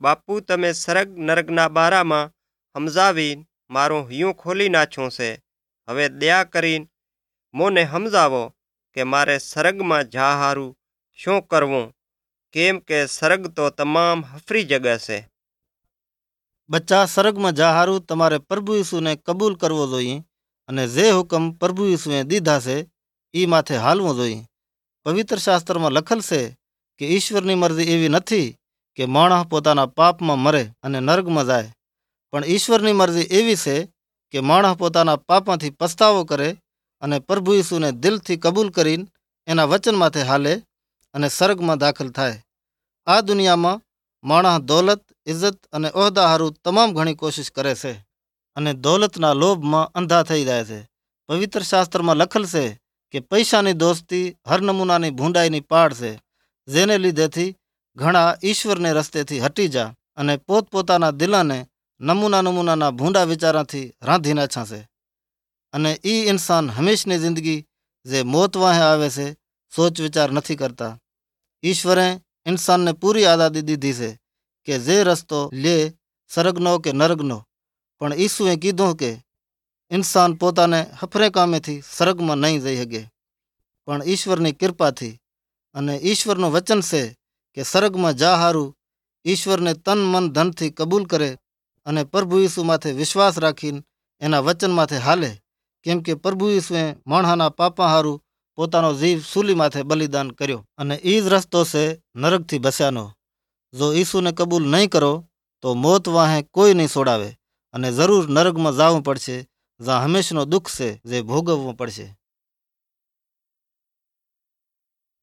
બાપુ, તમે સરગ નરકના બારામાં સમજાવીને મારું હિયું ખોલી નાખ્યું છે. હવે દયા કરીને મોને સમજાવો કે મારે સરગમાં જા હારું શું કરવું, કેમ કે સરગ તો તમામ હફરી જગા છે. બચ્ચા, સરગમાં જા હારું તમારે પ્રભુ ઈસુને કબૂલ કરવો જોઈએ અને જે હુકમ પ્રભુ ઈસુએ દીધા છે એ માથે હાલવું જોઈએ. પવિત્ર શાસ્ત્રમાં લખેલ છે કે ઈશ્વરની મરજી એવી નથી કે માણસ પોતાના પાપમાં મરે અને નરકમાં જાય, પણ ઈશ્વરની મરજી એવી છે કે માણસ પોતાના પાપમાંથી પસ્તાવો કરે અને પ્રભુ ઈસુને દિલથી કબૂલ કરીને એના વચન માથે હાલે અને સ્વર્ગમાં દાખલ થાય. આ દુનિયામાં માણસ દોલત, ઇજ્જત અને ઓહદા હારું તમામ ઘણી કોશિશ કરે છે અને દોલતના લોભમાં અંધા થઈ જાય છે. પવિત્ર શાસ્ત્રમાં લખેલ છે કે પૈસાની દોસ્તી હર નમૂનાની ભૂંડાઈની પાડ છે, જેને લીધેથી ઘણા ઈશ્વરને રસ્તેથી હટી જા અને પોતપોતાના દિલાને નમૂનાના ભૂંડા વિચારાથી રાંધી નાખ્યા છે. અને એ ઇન્સાન હંમેશની જિંદગી જે મોત વાહે આવે છે સોચ વિચાર નથી કરતા. ઈશ્વરે ઇન્સાનને પૂરી આઝાદી દીધી છે કે જે રસ્તો લે સરગનો કે નરગનો, પણ ઈસુએ કીધું કે ઇન્સાન પોતાને હફરે કામેથી સ્વર્ગમાં નહીં જઈ શકે, પણ ઈશ્વરની કૃપાથી. અને ઈશ્વરનું વચન છે કે સ્વર્ગમાં જા હારું ઈશ્વરને તન મન ધનથી કબૂલ કરે અને પ્રભુ ઈસુ માથે વિશ્વાસ રાખીને એના વચન માથે હાલે, કેમ કે પ્રભુ ઈસુએ માણસના પાપા હારું પોતાનો જીવ સૂલી માથે બલિદાન કર્યો અને એ જ રસ્તો છે નરકથી બસ્યાનો. જો ઈસુને કબૂલ નહીં કરો તો મોત વાહે કોઈ નહીં છોડાવે અને જરૂર નરકમાં જવું પડશે, જ્યાં હંમેશનો દુઃખ છે જે ભોગવવું પડશે.